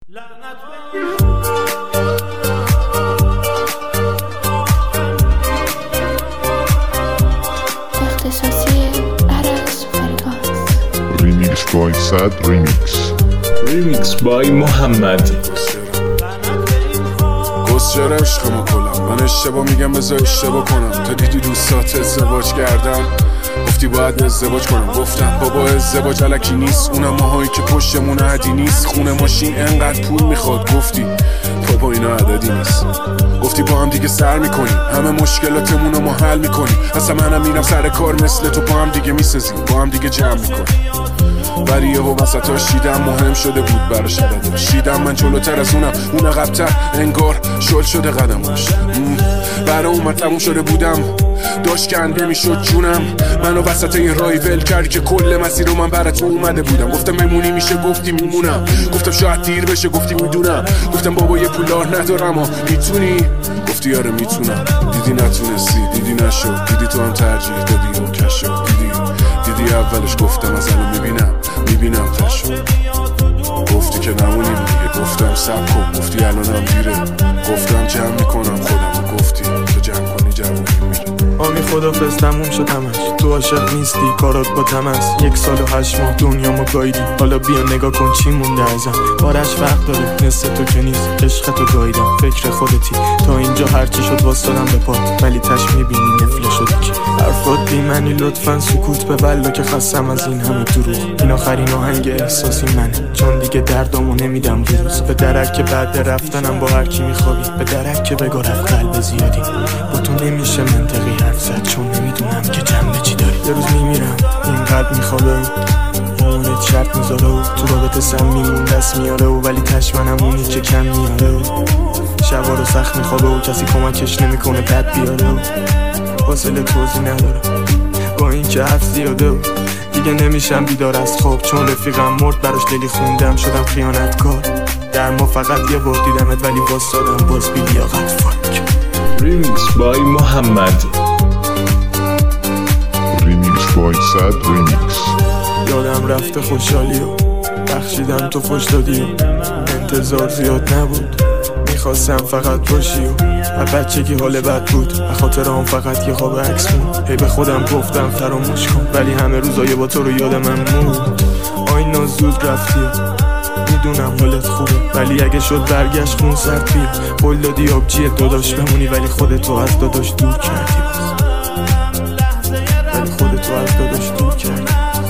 اختصاصی عرش فرگاز. ریمیکس بای صد ریمیکس بای محمد. گسچر عشقمو کلم، من اشتباه میگم بذار اشتباه کنم. تا دیدی دوستات ازدواج کردن گفتی باید ازدواج کنم. گفتم بابا ازدواج الکی نیست، اونم ماهایی که پشتمون عدی نیست. خونه ماشین انقدر پول میخواد، گفتی بابا اینا عددی نیست. گفتی با هم دیگه سر میکنیم، همه مشکلاتمونو ما حل میکنیم. اصلا منم میرم سر کار مثل تو، با هم دیگه میسازیم، با هم دیگه جمع میکنیم. ولی یهو وسطاش دیدم مهم شده بود براش عددش. دیدم من جلوتر از اونم، اون عقب‌تر، انگار شل شده قدماش. برای اومد تموم شده بودم، داشت کنده میشد جونم. منو وسط این رای ول کردی که کل مسیر رو من برات اومده بودم. گفتم میمونی میشه، گفتی میمونم. گفتم شاید دیر بشه، گفتی میدونم. گفتم بابا یه پولار ندارم و میتونی، گفتی آره میتونم. دیدی نتونستی، دیدی نشد، دیدی تو هم ترجیح دادی و کشو. دیدی اولش گفتم از الان میبینم تشو. گفتی که نمونیم دیگه، گفتم سب کن. گفتی الانم دیره، گفتم جمع میکنم خودم. گفتی تو جمع کنی جوونی میره. آمی خدافظ تموم شد همش، تو عاشق نیستی کارات با تمس. 1 سال و 8 ماه دنیامو گایدی، حالا بیا نگاه کن چی مونده ازم. آرش فرق داره نصف تو که نیست، عشق تو گایدم فکر خودتی. تا اینجا هرچی شد واسدادم به پات، ولی تش میبینی نفله شدی که حرفات بی معنی. لطفا سکوت به بلا که خستم از این همه دروغ. این آخرین آهنگ احساسی منه، چون دیگه دردامو نمیدم بروز. به درک که بعد رفتنم با هر کی میخوابی، به درک که بگاه رفت قلب زیادی. با تو نمیشه منطقی حرف زد، چون نمیدونم که جنبه چی داری. یه روز میمیرم این قلب میخوابه، اونت شرط میذاره و تو رابطه سم میمون دست میاره و ولی تشمنم اونی که کم میاره. شبا رو سخت میخوابه و کسی کمکش نمیکنه بد بیاره و حاصل توضیح نداره. با این که حرف زیاده و دیگه نمیشم بیدار از خواب، چون رفیقم مرد براش دلی خوندم شدم خیانتکار. در ما فقط یه بار دیدمت ولی واسدادم باز بی لیاقت. فاک. ریمیکس بای محمد. ریمیکس بای صد ریمیکس. یادم رفته خوشحالی و بخشیدم تو خوش دادی و انتظار زیاد نبود، میخواستم فقط باشی و بچگی حال بد بود. به خاطر هم فقط یه خواب عکس بود. هی به خودم گفتم فراموش کن، ولی همه روزای با تو رو یاد من موند. آینا زود رفتی میدونم حالت خوبه، ولی اگه شد برگشت خون سرد بیا. قول دادی آبجی داداش بمونی، ولی خودتو از داداش دور کردی باز. ولی خودتو از داداش دور کردی.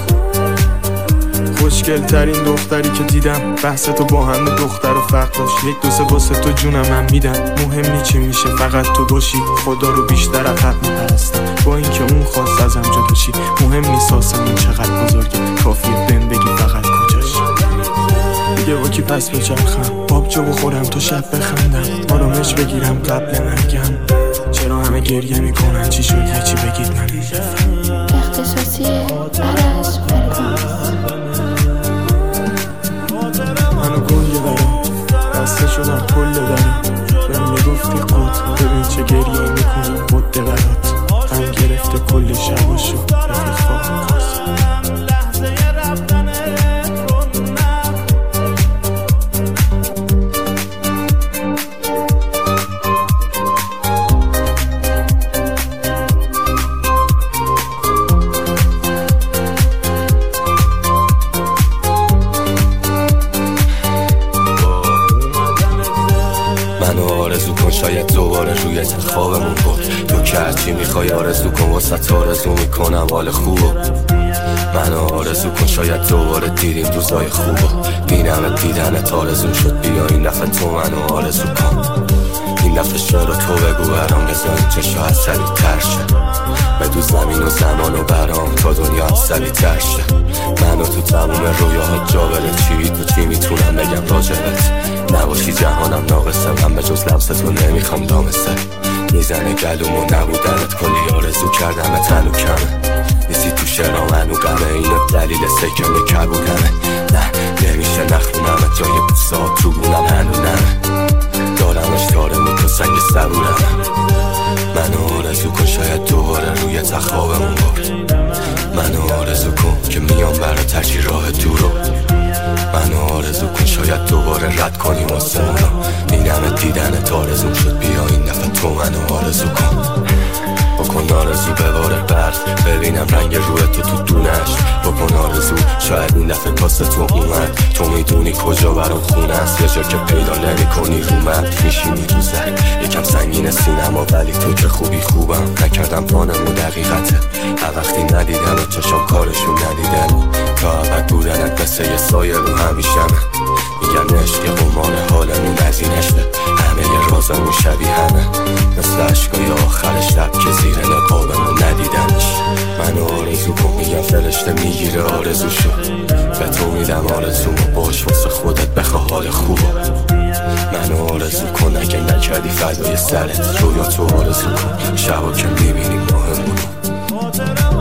خوشگل ترین دختری که دیدم، بحث تو با همه دختر و فرق داشت. 1 2 3 واسه تو جونم من میدم، مهم نی چی میشه فقط تو باشی. خدا رو بیشتر از حق میپرستم، با اینکه اون خواست ازم جدا شی. مهم نیست آسمون چقدر بزرگه، کافیه بهم بگی فقط کجاش. دیگه با کی پس بچرخم، آبجو بخورم تا شب بخندم. آرامش بگیرم قبل مرگم. چرا همه گریه میکنن، چی شد یه چی بگید من نفهم. اختصاصی عرش فرگاز. منو گل دارم بسته شدم کل دارم. بهم میگفتی قد ببین چه گریه میکنی قده برات. هم گرفته کل شباشو رفیق فاهم خواست. شاید دوباره روی خوابمون بود. تو که هرچی میخوای آرزو کن، واسه آرزو میکنم حال خوبو. منو آرزو کن، شاید دوباره دیدیم روزای خوبو. بینم دیدنت آرزو شد، بیا این دفعه تو منو آرزو کن. این دفعه شعر تو بگو برام، بذاریم چه شاید سریع تر شه. بدو زمین و زمان و برام تا دنیا هم سریع تر شه. منو تو تموم رویاها جا بله، چی تو چی میتونم بگم راجبت. نباشی جهانم ناقصه، من به جز لمس تو نمیخوام دامسه. میزنه گلومو نبودنت، کلی آرزو کردم تنو کمه. نیستی تو شعرام هنو غمه، اینو دلیل سکم کبودمه. نه نمیشه نخونم جای بوسات تو بونم هنو نمه. دارمش دارمو تو سنگ صبورم. منو آرزو کن، شاید دوباره روی تخوابمون برد. منو آرزو کن که میام برات هرچی راه دورو. منو آرزو کن شاید دوباره رد کنیم آسمون رو. این همه دیدنت آرزوم شد بیا این دفعه تو منو آرزو کن. بکن آرزو بباره برد ببینم رنگ روی تو دونش. بکن آرزو شاید این دفعه کاسه تو اومد. تو میدونی کجا برام خونه است یه جا که پیدا نمی کنی رو مد میشینی رو زد. یکم سنگین سینما ولی تو که خوبم نکردم پانمو دقیقته. هر وقتی ندیدن و چشم کارشون ندیدن تا ابد بودنت مثل یه سایه رو همیشمه. میگن عشق قمار حالمون از این عشقه. همه یه رازمون شبیه همه مثل عشقای آخر شب که زیر نقابمون ندیدنش. منو آرزو کن میگم فرشته میگیره آرزوشو. به تو میدم آرزومو باش واسه خودت بخواه حال خوبو. منو آرزو کن اگه نکردی فدای سرت رویا تو آرزو کن. شبا که میبینیم ماهمونو.